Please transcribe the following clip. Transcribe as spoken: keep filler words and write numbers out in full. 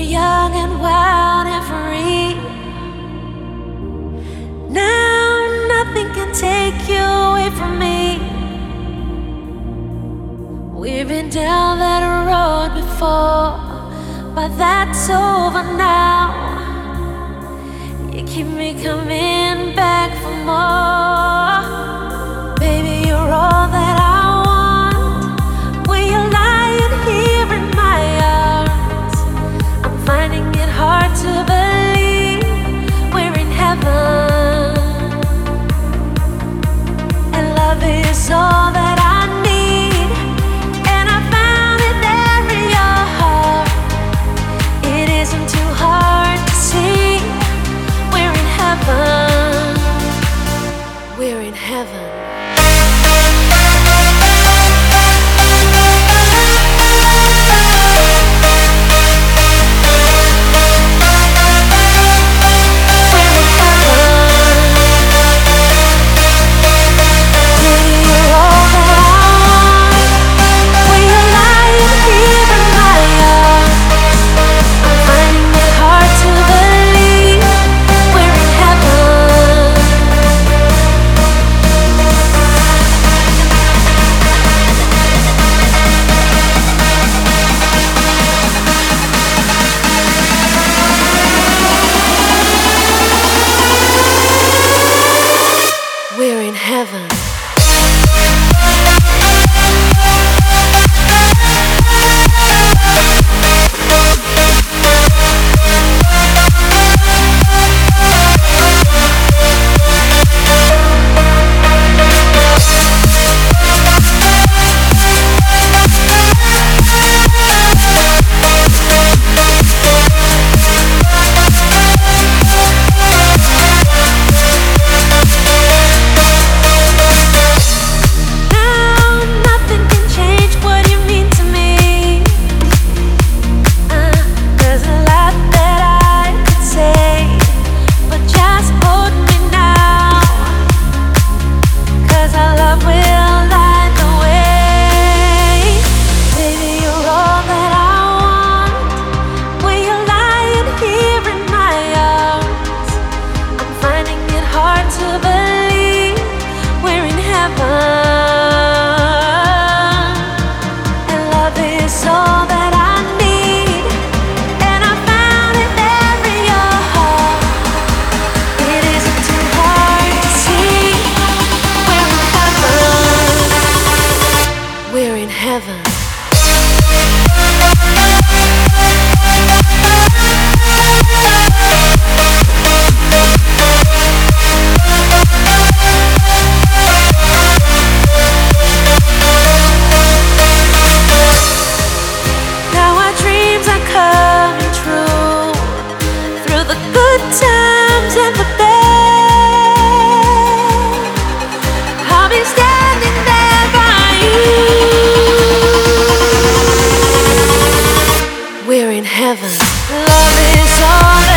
young and wild and free. Now nothing can take you away from me. We've been down that road before, but that's over now. You keep me coming back for more. Baby, you're all that I want. When you're lying here in my arms, I'm finding it hard to believe we're in heaven. And love is all that I need, and I found it there in your heart. It isn't too hard to see. We're in heaven. We're in heaven. We're in heaven. We're in heaven. Now our dreams are coming true, through the good times and the bad. I'll be standing there by you. We're in heaven. Love is all